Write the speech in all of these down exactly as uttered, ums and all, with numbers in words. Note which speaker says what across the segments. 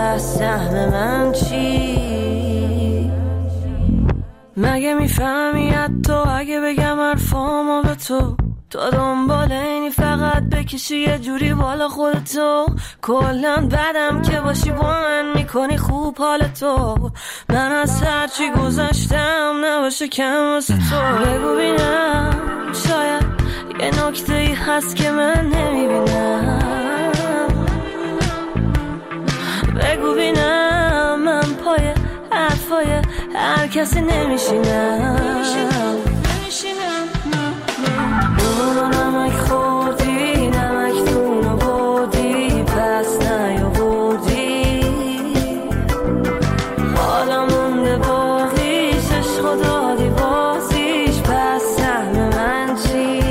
Speaker 1: پس سهم من چی؟ مگه میفهمی حتی اگه بگم حرفامو به تو، تو دنبال اینی فقط بکشی یه جوری بالا خودتو. کلن بدم که باشی با من میکنی خوب حالتو. من از هرچی گذشتم نباشه کم واسه تو. بگو بینم شاید یه نکته ای هست که من نمیبینم. بگو بینم من پای حرفای هر کسی نمیشینم. نونو نمک خوردی نمک دونو بردی پس نیاوردی. حالا مونده باقیش عشق و دادی بازیش پس سهم من چی؟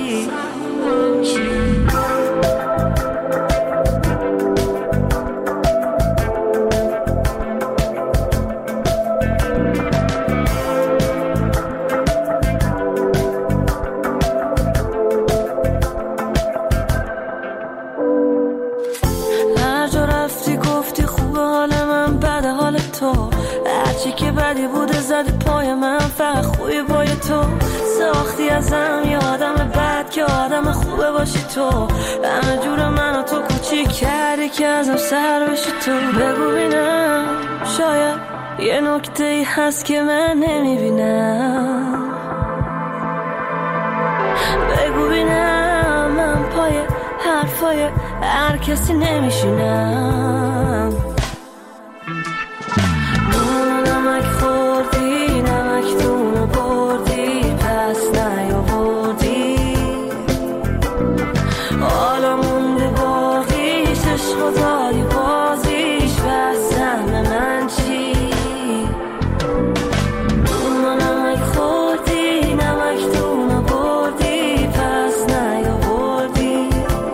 Speaker 1: هرچی که بدی بوده زدی پای من فقط خوبی پای تو. ساختی ازم یه آدم بد که آدم خوبه باشی تو. همه جور منو تو کوچیک کردی که ازم سر بشی تو. بگو بینم شاید یه نکته ای هست که من نمیبینم. بگو بینم من پای حرفای هر کسی نمیشینم. نمک خوردی نمک دونو بردی پس نیاوردی. حالا مونده باقیش عشق و دادی بازیش پس سهم من چی؟ نمک خوردی نمک دونو بردی پس نیاوردی.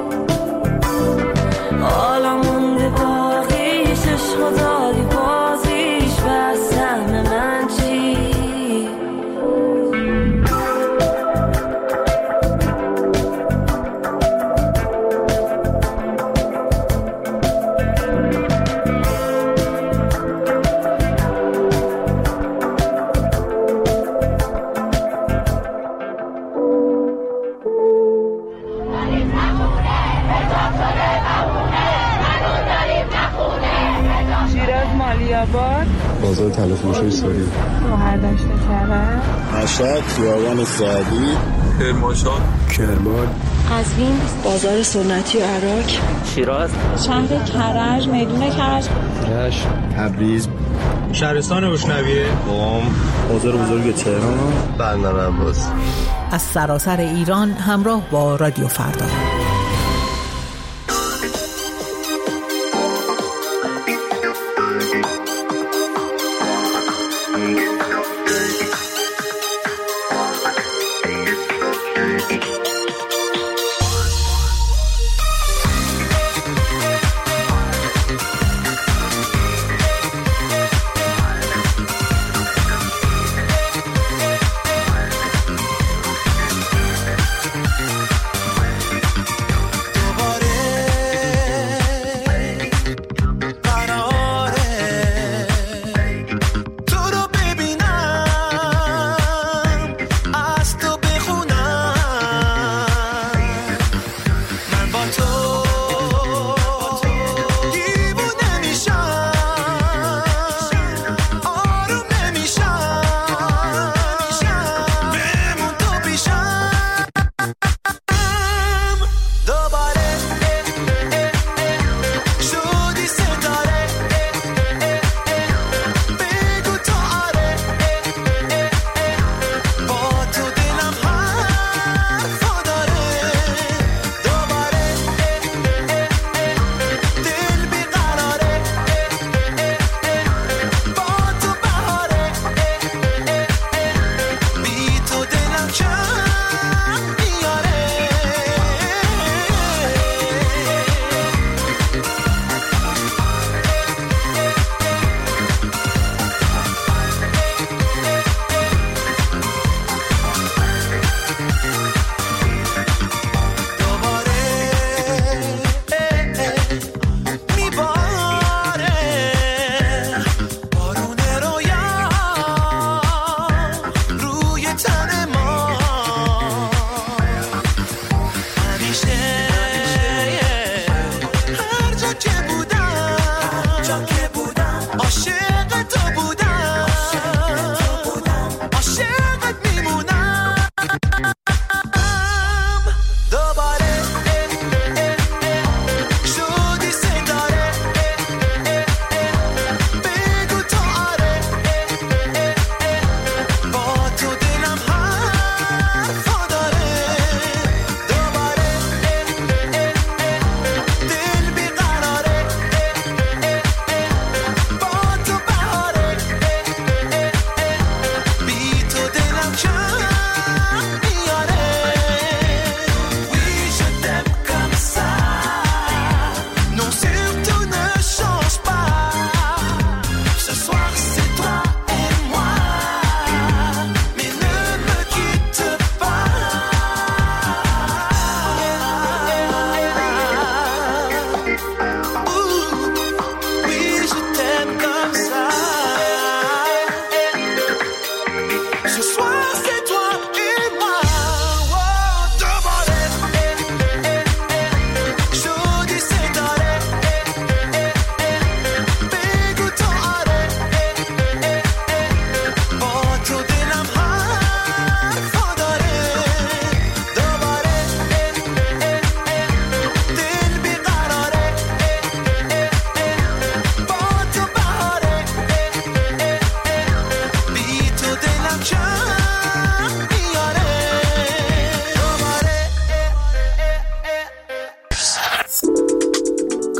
Speaker 1: حالا مونده باقیش عشق و دادی بازیش پس سهم من چی؟
Speaker 2: بازار تلفروشی ساری
Speaker 3: مهردشت کرد
Speaker 2: مشهد خیابان سعدی کرمانشاه کرمان
Speaker 3: قزوین
Speaker 1: بازار سنتی و عراق
Speaker 4: شیراز
Speaker 3: شهر کرج میدون کرج
Speaker 2: رشت تبریز
Speaker 5: شهرستان روشنویه
Speaker 2: قم بازار بزرگ تهران بندر عباس.
Speaker 6: از سراسر ایران همراه با رادیو فردا.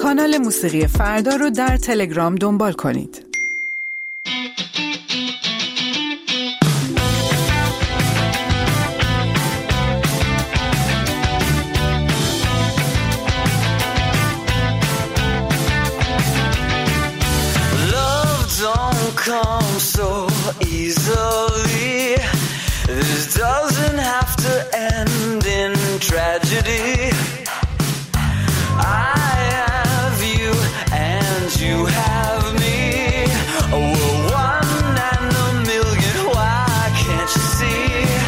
Speaker 6: کانال موسیقی فردا رو در تلگرام دنبال کنید.
Speaker 1: Come so easily. This doesn't have to end in tragedy. I have you and you have me. Oh, we're one and a million. Why can't you see?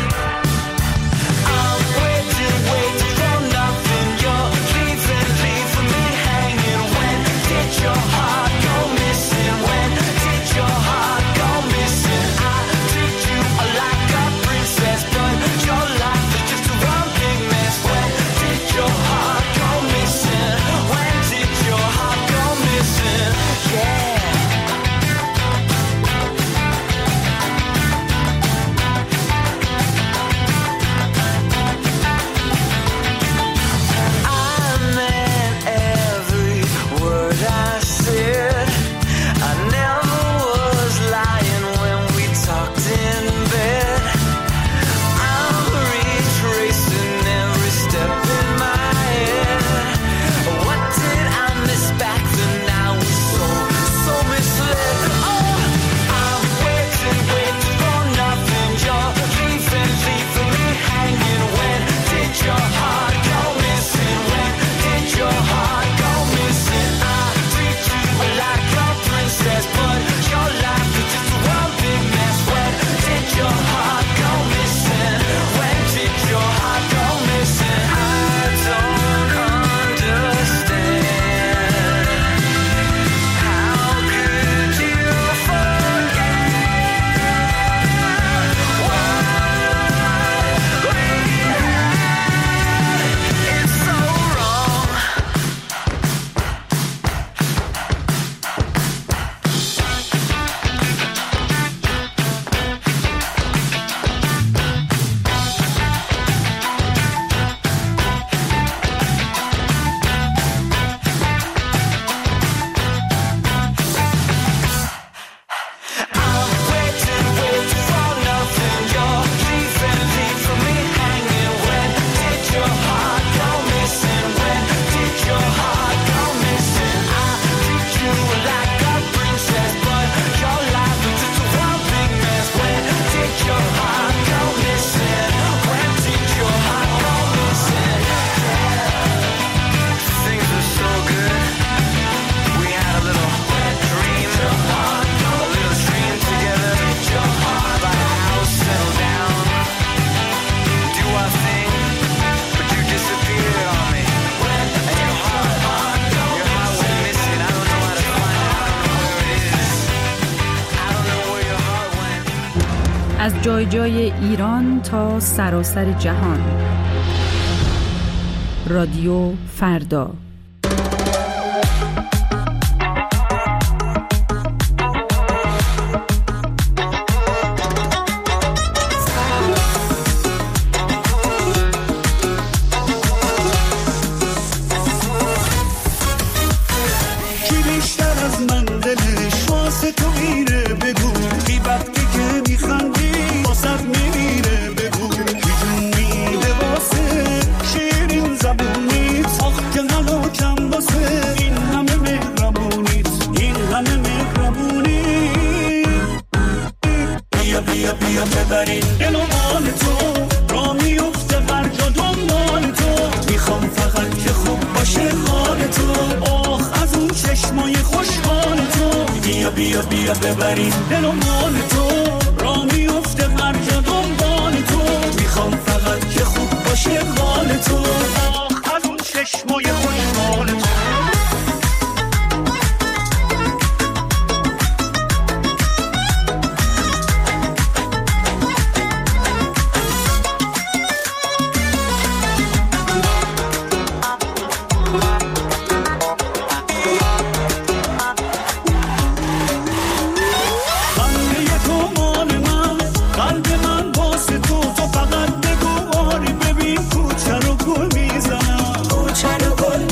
Speaker 1: I'm waiting, waiting for nothing. You're leaving, leaving me hanging. When did your heart go missing? When did your heart go missing? I treat you like a princess, but your life is just a one big mess. When did your heart go missing? When did your heart go missing? Yeah.
Speaker 4: از جای جای ایران تا سراسر جهان. رادیو فردا.
Speaker 7: کوچه رو گل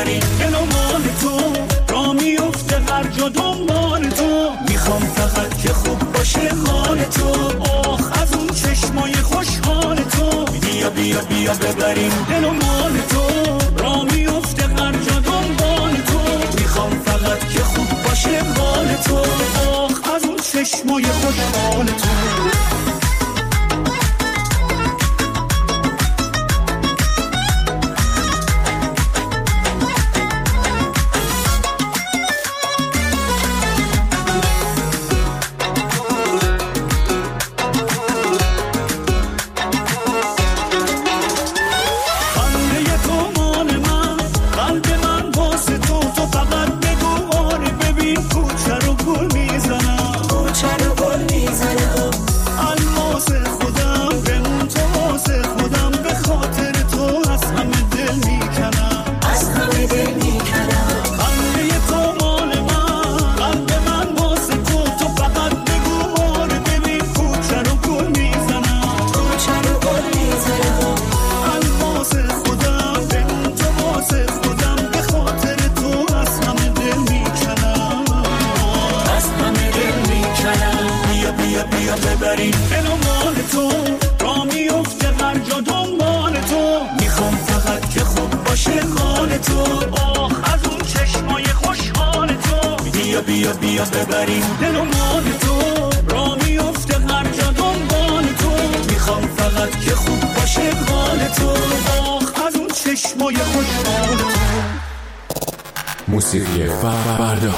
Speaker 7: ببریم دل و مال تو، را میفته هر جا دنبال تو، میخوام فقط که خوب باشه حال تو، آخ از اون چشمای خوشحال تو، بیا بیا بیا ببریم دل و مال تو، را میفته هر جا دنبال تو، میخوام فقط که خوب باشه حال تو، آخ از اون چشمای خوشحال تو. بیا بیا ببریم دل و مال تو، را میفته هر جا دنبال تو، میخوام فقط که خوب باشه حال تو، آخ از اون چشمای خوشحال تو.
Speaker 8: موسیقی فردا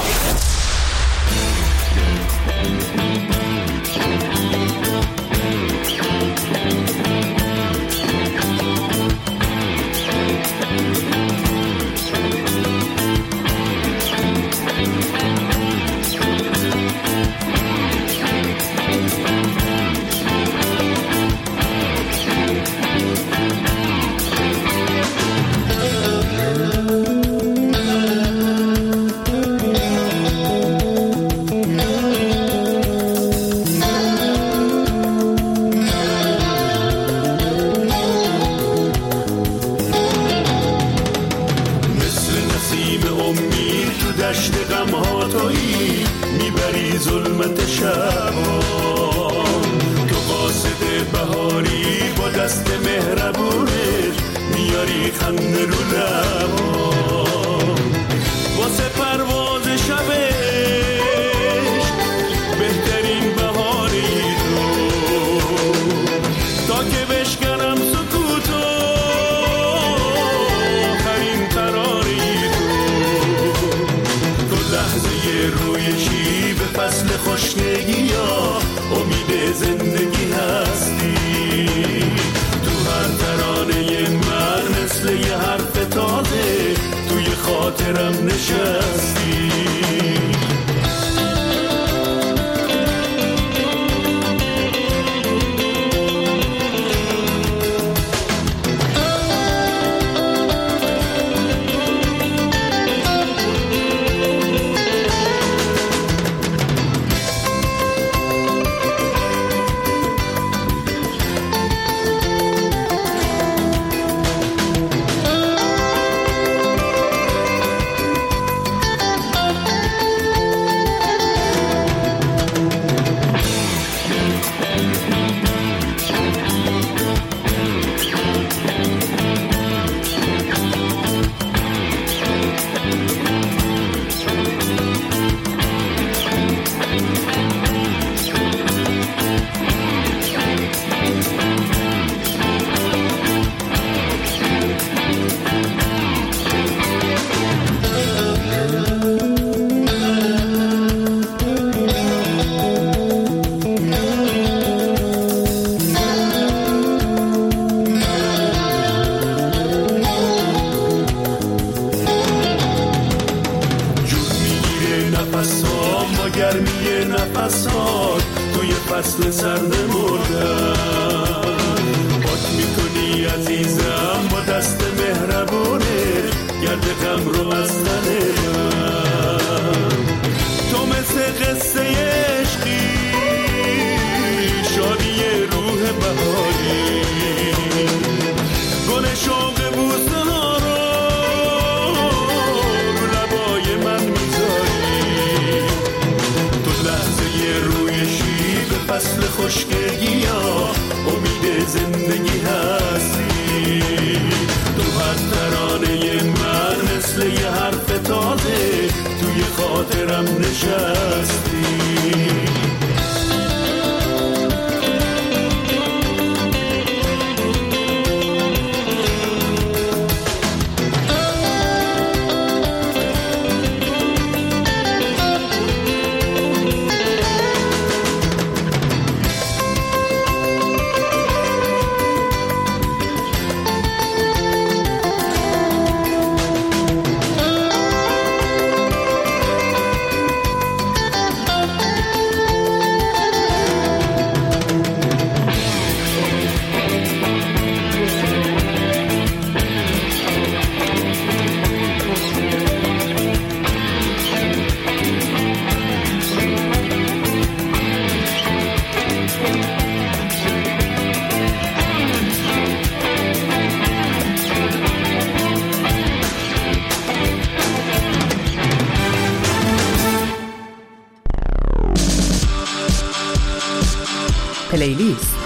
Speaker 7: گل شوق بوسه ها رو خشکگی ها امید زندگی هستی. تو هر ترانه من مثل یه حرف تازه توی خاطرم نشستی.
Speaker 6: پلیلیست.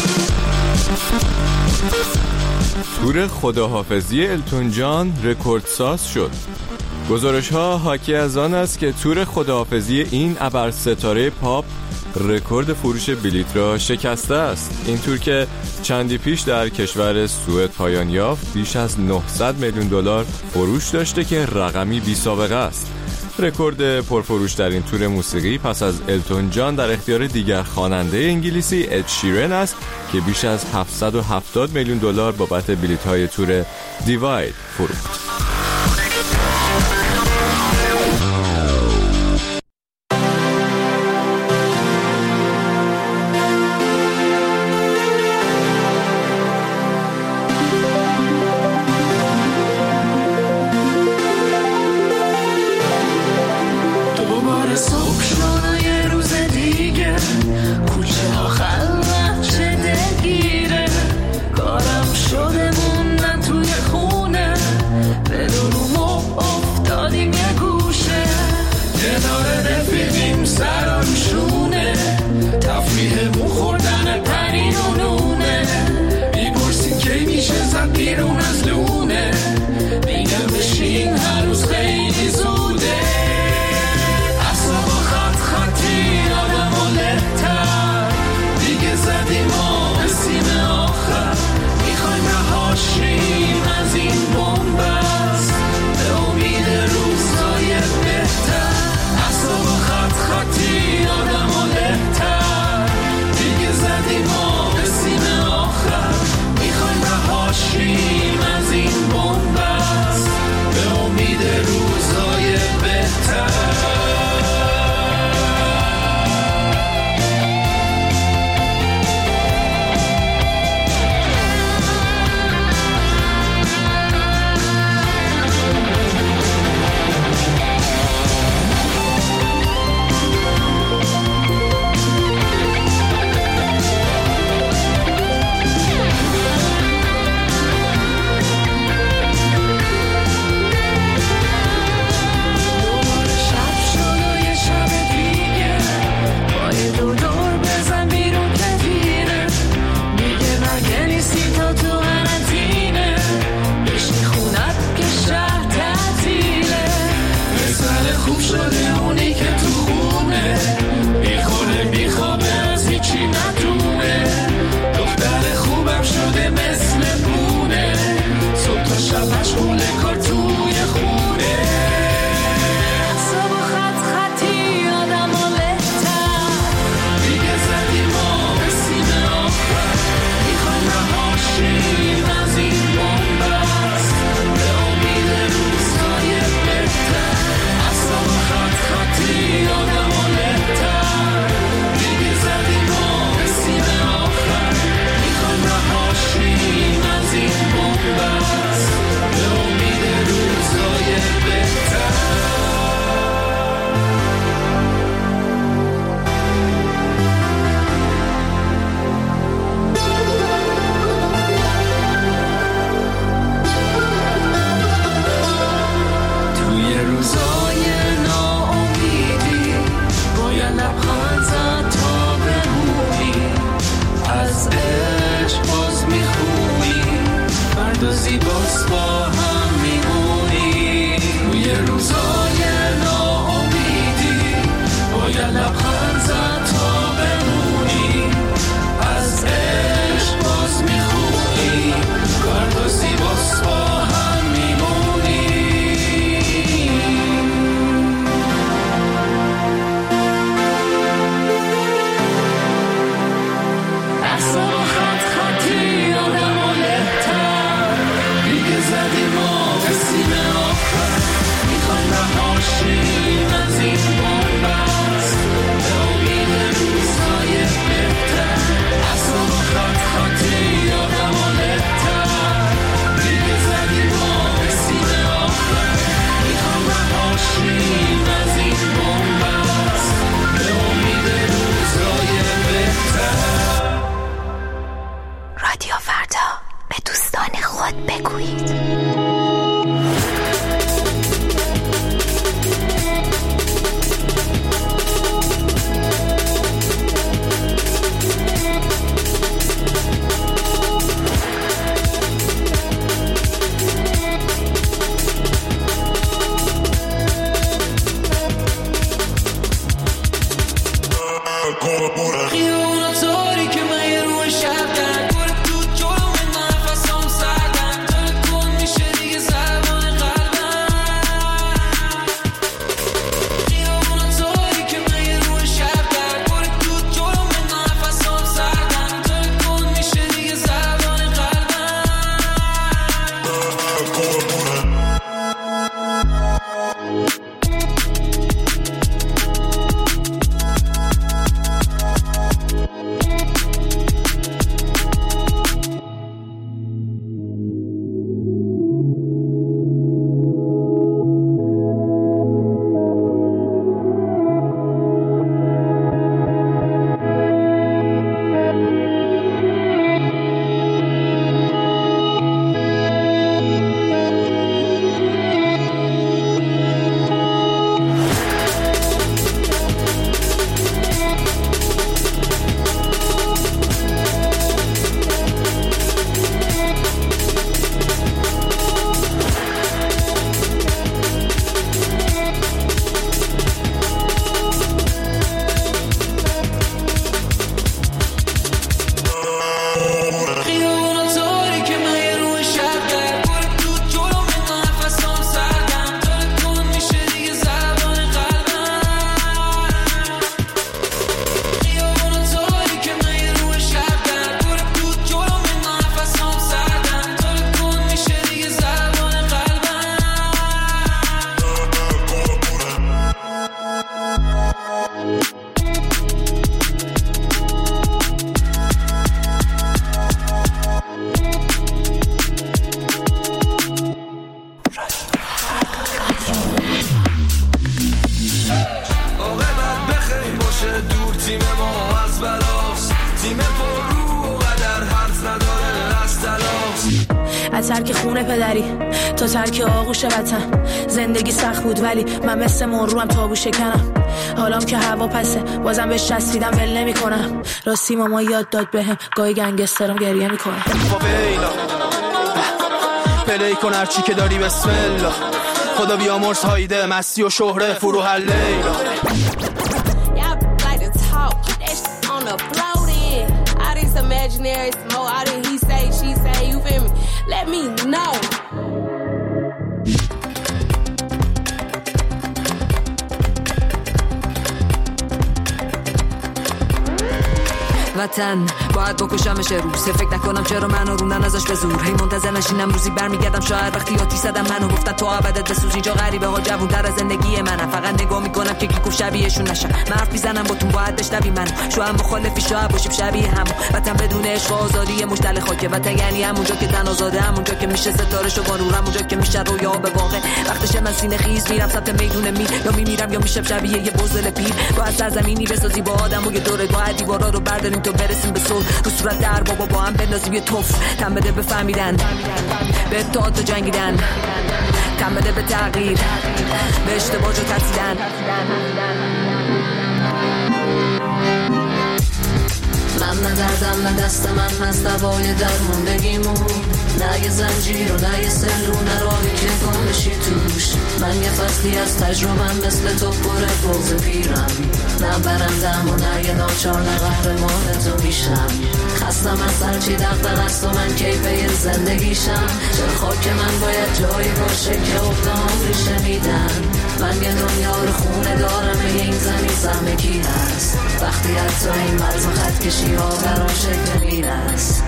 Speaker 8: تور خداحافظی التون جان رکوردساز شد. گزارش ها حاکی از آن است که تور خداحافظی این ابر ستاره پاپ رکورد فروش بلیط را شکسته است. این تور که چندی پیش در کشور سوئد پایان یافت بیش از نهصد میلیون دلار فروش داشته که رقمی بی سابقه است. رکورد پرفروش در این تور موسیقی پس از التون جان در اختیار دیگر خواننده انگلیسی اد شیرن است که بیش از هفتصد و هفتاد میلیون دلار بابت بلیط‌های تور دیواید فروخت.
Speaker 7: زیباست با هم میمونی توی روزای ناامیدی باید لبخند زد تا بمونی از عشق باز میخونی فردا زیباست با هم میمونی احسان و خط خطی آدم و لحتر دیگه زدیم ما به سینه آخر میخوایم رهاشیم از این بنبست به امید روزهای بهتر احسان و خط خطی آدم و لحتر دیگه زدیم ما به سینه آخر میخوایم رهاشیم از این بنبست به امید روزهای بهتر.
Speaker 9: رادیو فردا، به دوستان خود بگویید.
Speaker 7: خیابونا تاریکه من یه روح شب در گل تو جلو من نفسام سردم داره کن میشه دیگه زبان قلبم خیابونا تاریکه من یه روح شب در گل تو جلو من نفسام سردم داره کن میشه دیگه زبان قلبم خیابونا تاریکه من یه روح شب در گل تو جلو من نفسام سردم داره کن میشه دیگه زبان قلبم خیابونا تاریکه من یه روح شب در گل تو جلو من نفسام سردم داره کن میشه دیگه زبان قلبم عاقبت بخیر باشه دور تیم ما از بلاست تیم پر رو و قدر حرف نداره از تلاست
Speaker 1: از ترک خونه پدری تا ترک آغوش وطن زندگی سخت بود ولی من مثل مرو هم تابو شکنم حالام که هوا پسه بازم بهش چسبیدم ول نمی کنم راستی ماما یاد داد بهم گاهی گنگسترم گریه میکنم
Speaker 10: فاویلا پلی کن هرچی که داری بسم الله خدا بیامرز هایده مستی و شهره فروح لیلا
Speaker 11: وطن باید بکشمش روز فکر نکنم چرا منو روندن ازش به زور هی منتظر نشینم روزی برمیگردم شاید وقتی یادی زدم منو گفتن تو ابدت بسوز اینجا غریبه ها جوون در از زندگی منم فقط نگاه میکنم که کی گفت شبیهشون نشم من حرف میزنم با تو باید بشنوی منو شو هم مخالفی شاید باشیم شبیه هم وطن بدون عشق و آزادی مشتل خاکه وطن یعنی همونجا که تن آزاده همونجا که میشه ستاره شو بانور همونجا که میشه رویا به واقع وقتش من سینه خیز میرم سمت میدون می یا میمیرم یا میشم شبیه یه بزل پیر با از سرزمینی بسازی با آدم و یه دوره با دیوارا رو برداریم تو برسیم به صلح رو صورت در بابا با هم بندازیم یه توف تن بده به فهمیدن به اتحاد و جنگیدن تن بده به تغییر به اشتباه جو ترسیدن من نه دردم نه دست من هست دوای درموندگیمون
Speaker 1: نه یه زنجیر و نه یه سلو، نه راهی که گم بشی توش. من یه فصلی از تجربم مثل تو پر بغض پیرم، نه برندم و نه یه ناچار، نه قهرمان تو میشم. خستم از هرچی دغدغه است و من کیفه زندگیشم. چرا خاک من باید جایی باشه که افتام ریشه میدن؟ من یه دنیا رو خونه دارم، این زمین سهم کی هست؟ وقتی حتی این مرز و خط کشی ها برام شکل میرست.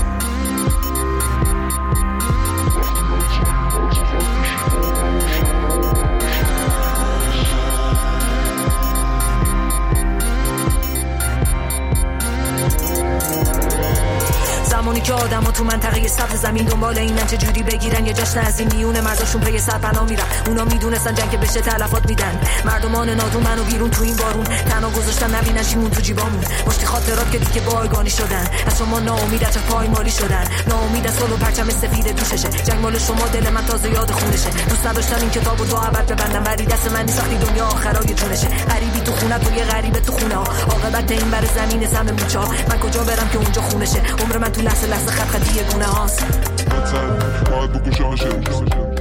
Speaker 11: زمانی که آدم ها تو منطقه سبز زمین دنبال اینن چه جوری بگیرن یه جشن از این میونه مرزاشون پی سرپناه میرن. اونا میدونستن جنگ که بشه تلفات میدن. مردمان نادون منو بیرون تو این بارون تنها گذاشتن، نبینن شیمون تو جیبامون. مشتی خاطرات که دیگه بایگانی شدن. از شما ناامید از پایمالی شدن، ناامید از صلح و پرچم سفید دوششه. جنگ مال شما، دل من تازه یاد خونشه. دوست نداشتم این کتابو تا ابد ببندم، ولی دست من نیست وقتی دنیا آخرای جونشه. غریبی تو خونه تو یه غریبه تو خونه ها، عاقبت این بر زمین سم موچا. من کجا برم که اونجا خونشه؟ عمر من تو لحظه لحظه خط خطی گونه هاست.
Speaker 12: باید بکشمش.